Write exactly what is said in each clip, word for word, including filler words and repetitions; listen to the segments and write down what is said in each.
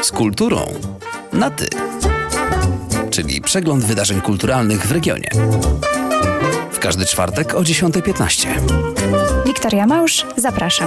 Z kulturą na ty. Czyli przegląd wydarzeń kulturalnych w regionie. W każdy czwartek o dziesiąta piętnaście. Wiktoria Małż, zapraszam.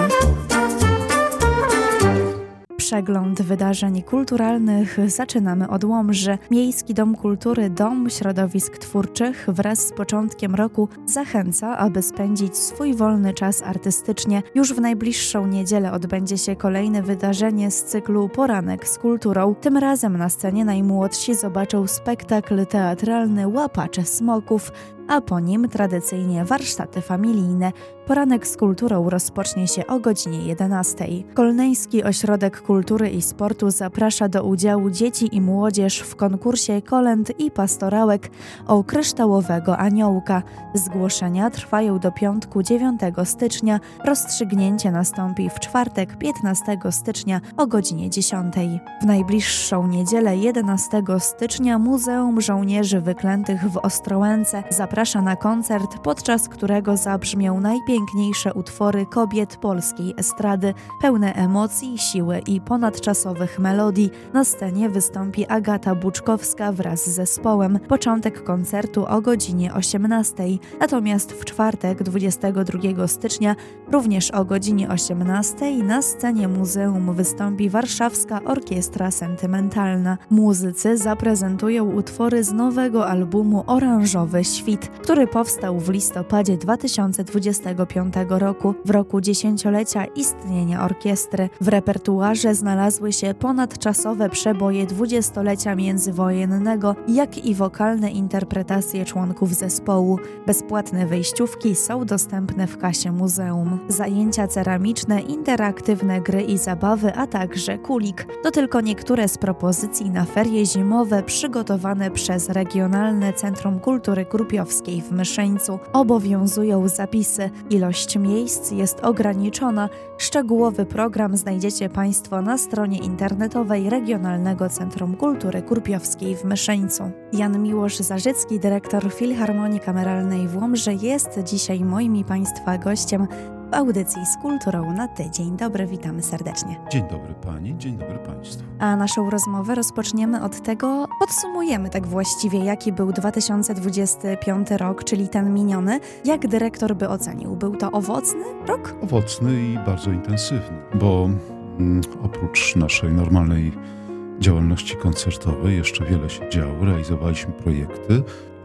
Przegląd wydarzeń kulturalnych zaczynamy od Łomży. Miejski Dom Kultury Dom Środowisk Twórczych wraz z początkiem roku zachęca, aby spędzić swój wolny czas artystycznie. Już w najbliższą niedzielę odbędzie się kolejne wydarzenie z cyklu Poranek z kulturą. Tym razem na scenie najmłodsi zobaczą spektakl teatralny Łapacze Smoków, a po nim tradycyjnie warsztaty familijne. Poranek z kulturą rozpocznie się o godzinie jedenastej. Kolneński Ośrodek Kultury i Sportu zaprasza do udziału dzieci i młodzież w konkursie kolęd i pastorałek o Kryształowego Aniołka. Zgłoszenia trwają do piątku dziewiątego stycznia. Rozstrzygnięcie nastąpi w czwartek piętnastego stycznia o godzinie dziesiątej. W najbliższą niedzielę jedenastego stycznia Muzeum Żołnierzy Wyklętych w Ostrołęce zaprasza na koncert, podczas którego zabrzmią najpiękniejsze utwory kobiet polskiej estrady, pełne emocji, siły i ponadczasowych melodii. Na scenie wystąpi Agata Buczkowska wraz z zespołem. Początek koncertu o godzinie osiemnastej. Natomiast w czwartek dwudziestego drugiego stycznia również o godzinie osiemnastej na scenie muzeum wystąpi Warszawska Orkiestra Sentymentalna. Muzycy zaprezentują utwory z nowego albumu Oranżowy Świt, który powstał w listopadzie dwa tysiące dwudziestego piątego roku, w roku dziesięciolecia istnienia orkiestry. W repertuarze znalazły się ponadczasowe przeboje dwudziestolecia międzywojennego, jak i wokalne interpretacje członków zespołu. Bezpłatne wejściówki są dostępne w kasie muzeum. Zajęcia ceramiczne, interaktywne gry i zabawy, a także kulik. To tylko niektóre z propozycji na ferie zimowe przygotowane przez Regionalne Centrum Kultury Krupiowskiej w Myszyńcu. Obowiązują zapisy. Ilość miejsc jest ograniczona. Szczegółowy program znajdziecie Państwo na stronie internetowej Regionalnego Centrum Kultury Krupiowskiej w Myszyńcu. Jan Miłosz Zarzycki, dyrektor Filharmonii Kameralnej w Łomży, jest dzisiaj moim i Państwa gościem w audycji z kulturą na ty. Dzień dobry, witamy serdecznie. Dzień dobry Pani, dzień dobry Państwu. A naszą rozmowę rozpoczniemy od tego, podsumujemy tak właściwie, jaki był dwa tysiące dwudziesty piąty rok, czyli ten miniony. Jak dyrektor by ocenił? Był to owocny rok? Owocny i bardzo intensywny, bo mm, oprócz naszej normalnej działalności koncertowej jeszcze wiele się działo. Realizowaliśmy projekty.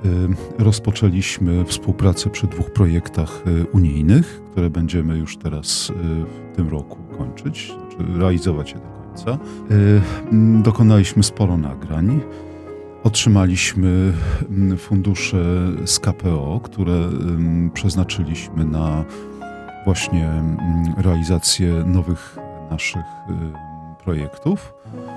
Rozpoczęliśmy współpracę przy dwóch projektach unijnych, które będziemy już teraz w tym roku kończyć, znaczy realizować je do końca. Dokonaliśmy sporo nagrań. Otrzymaliśmy fundusze z K P O, które przeznaczyliśmy na właśnie realizację nowych naszych projektów.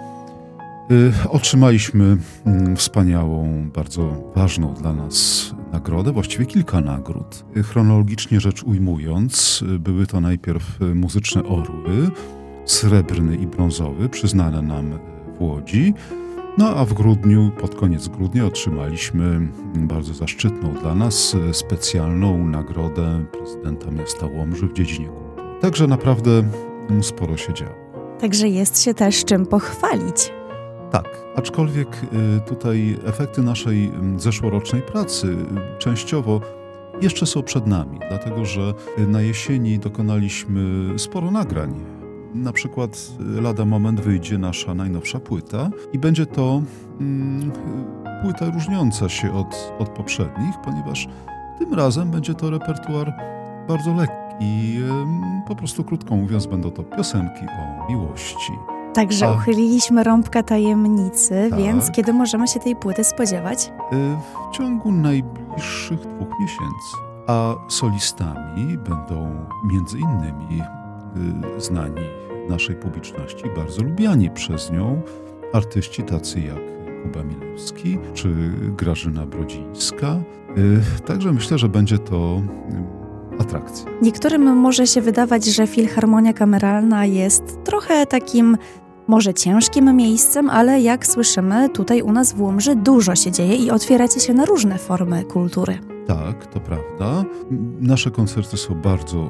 Otrzymaliśmy wspaniałą, bardzo ważną dla nas nagrodę, właściwie kilka nagród. Chronologicznie rzecz ujmując, były to najpierw muzyczne orły, srebrny i brązowy, przyznane nam w Łodzi. No a w grudniu, pod koniec grudnia otrzymaliśmy bardzo zaszczytną dla nas specjalną nagrodę prezydenta miasta Łomży w dziedzinie kultury. Także naprawdę sporo się działo. Także jest się też czym pochwalić. Tak, aczkolwiek tutaj efekty naszej zeszłorocznej pracy częściowo jeszcze są przed nami, dlatego że na jesieni dokonaliśmy sporo nagrań. Na przykład lada moment wyjdzie nasza najnowsza płyta i będzie to mm, płyta różniąca się od, od poprzednich, ponieważ tym razem będzie to repertuar bardzo lekki i ym, po prostu krótko mówiąc będą to piosenki o miłości. Także A, uchyliliśmy rąbka tajemnicy, tak. Więc kiedy możemy się tej płyty spodziewać? W ciągu najbliższych dwóch miesięcy. A solistami będą między innymi znani naszej publiczności, bardzo lubiani przez nią artyści tacy jak Kuba Milewski czy Grażyna Brodzińska. Także myślę, że będzie to atrakcja. Niektórym może się wydawać, że Filharmonia Kameralna jest trochę takim może ciężkim miejscem, ale jak słyszymy, tutaj u nas w Łomży dużo się dzieje i otwieracie się na różne formy kultury. Tak, to prawda. Nasze koncerty są bardzo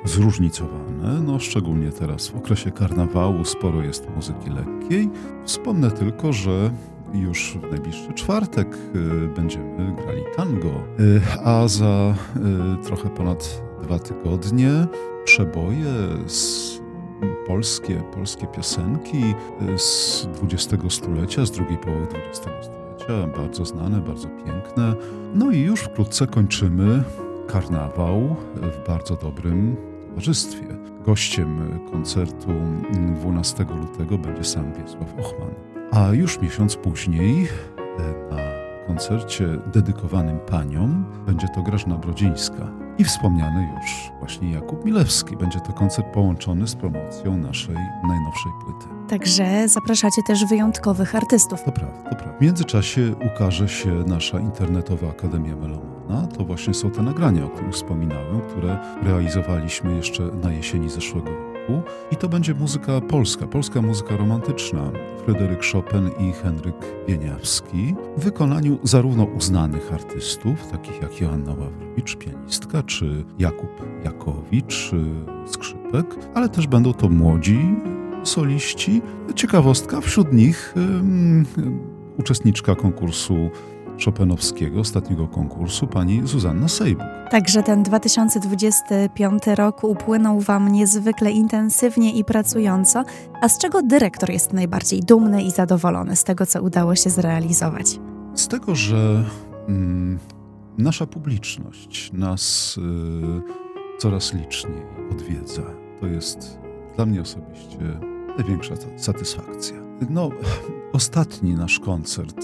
zróżnicowane, no szczególnie teraz w okresie karnawału sporo jest muzyki lekkiej. Wspomnę tylko, że już w najbliższy czwartek y, będziemy grali tango, y, a za y, trochę ponad dwa tygodnie przeboje z polskie, polskie piosenki z dwudziestego stulecia, z drugiej połowy dwudziestego stulecia, bardzo znane, bardzo piękne. No i już wkrótce kończymy karnawał w bardzo dobrym towarzystwie. Gościem koncertu dwunastego lutego będzie sam Wiesław Ochman. A już miesiąc później na koncercie dedykowanym paniom będzie to Grażyna Brodzińska i wspomniany już właśnie Jakub Milewski. Będzie to koncert połączony z promocją naszej najnowszej płyty. Także zapraszacie też wyjątkowych artystów. To prawda, to prawda. W międzyczasie ukaże się nasza internetowa Akademia Melomana. To właśnie są te nagrania, o których wspominałem, które realizowaliśmy jeszcze na jesieni zeszłego roku. I to będzie muzyka polska, polska muzyka romantyczna. Fryderyk Chopin i Henryk Wieniawski w wykonaniu zarówno uznanych artystów, takich jak Joanna Ławrowicz, pianistka, czy Jakub Jakowicz, skrzypek, ale też będą to młodzi soliści. Ciekawostka, wśród nich um, uczestniczka konkursu chopinowskiego, ostatniego konkursu, pani Zuzanna Sejbuk. Także ten dwa tysiące dwudziesty piąty rok upłynął wam niezwykle intensywnie i pracująco. A z czego dyrektor jest najbardziej dumny i zadowolony z tego, co udało się zrealizować? Z tego, że mm, nasza publiczność nas y, coraz liczniej odwiedza. To jest dla mnie osobiście największa satysfakcja. No, ostatni nasz koncert,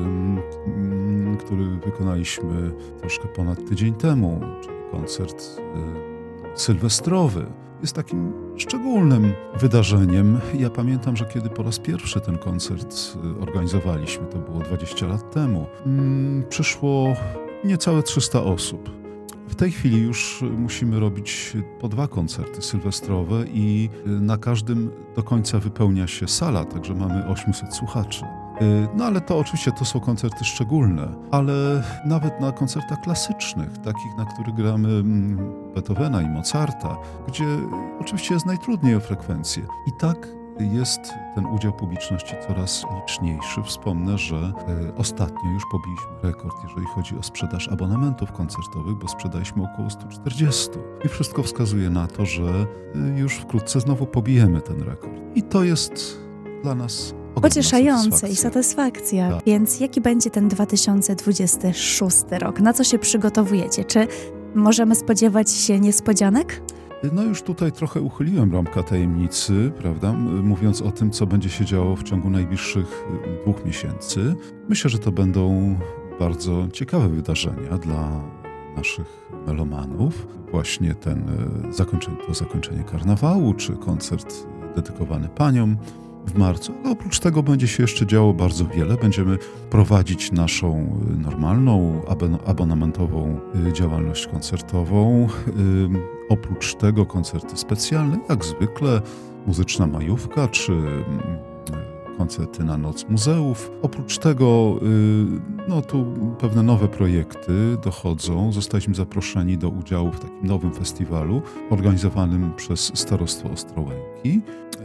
y, który wykonaliśmy troszkę ponad tydzień temu, czyli koncert y, sylwestrowy, jest takim szczególnym wydarzeniem. Ja pamiętam, że kiedy po raz pierwszy ten koncert organizowaliśmy, to było dwadzieścia lat temu, mm, przyszło niecałe trzysta osób. W tej chwili już musimy robić po dwa koncerty sylwestrowe i na każdym do końca wypełnia się sala, także mamy osiemset słuchaczy. No ale to oczywiście to są koncerty szczególne, ale nawet na koncertach klasycznych, takich, na których gramy Beethovena i Mozarta, gdzie oczywiście jest najtrudniej o frekwencję. I tak jest ten udział publiczności coraz liczniejszy. Wspomnę, że e, ostatnio już pobiliśmy rekord, jeżeli chodzi o sprzedaż abonamentów koncertowych, bo sprzedaliśmy około sto czterdzieści. I wszystko wskazuje na to, że e, już wkrótce znowu pobijemy ten rekord. I to jest dla nas pocieszające i satysfakcja. Tak. Więc jaki będzie ten dwa tysiące dwudziesty szósty rok? Na co się przygotowujecie? Czy możemy spodziewać się niespodzianek? No już tutaj trochę uchyliłem rąbka tajemnicy, prawda, mówiąc o tym, co będzie się działo w ciągu najbliższych dwóch miesięcy. Myślę, że to będą bardzo ciekawe wydarzenia dla naszych melomanów. Właśnie ten zakończenie, to zakończenie karnawału, czy koncert dedykowany paniom w marcu. Ale oprócz tego będzie się jeszcze działo bardzo wiele. Będziemy prowadzić naszą normalną, abonamentową działalność koncertową. Oprócz tego koncerty specjalne, jak zwykle muzyczna majówka, czy koncerty na Noc Muzeów. Oprócz tego no tu pewne nowe projekty dochodzą. Zostaliśmy zaproszeni do udziału w takim nowym festiwalu organizowanym przez Starostwo Ostrołęki.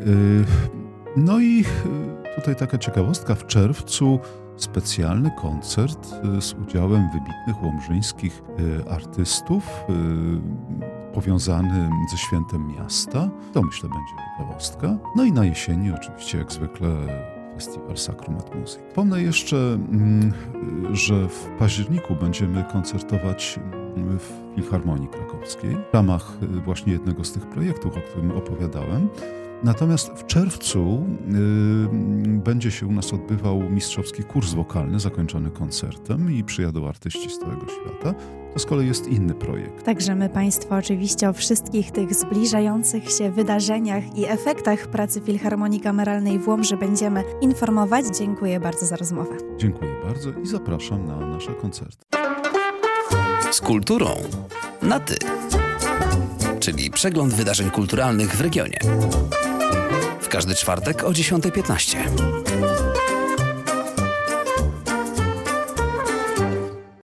No i tutaj taka ciekawostka, w czerwcu specjalny koncert z udziałem wybitnych łomżyńskich artystów powiązany ze świętem miasta. To myślę będzie ciekawostka. No i na jesieni oczywiście jak zwykle festiwal Sacrum et Music. Wspomnę jeszcze, że w październiku będziemy koncertować w Filharmonii Krakowskiej w ramach właśnie jednego z tych projektów, o którym opowiadałem. Natomiast w czerwcu y, będzie się u nas odbywał mistrzowski kurs wokalny zakończony koncertem i przyjadą artyści z całego świata. To z kolei jest inny projekt. Także my Państwa oczywiście o wszystkich tych zbliżających się wydarzeniach i efektach pracy Filharmonii Kameralnej w Łomży będziemy informować. Dziękuję bardzo za rozmowę. Dziękuję bardzo i zapraszam na nasze koncerty. Z kulturą na ty, czyli przegląd wydarzeń kulturalnych w regionie. W każdy czwartek o dziesiąta piętnaście.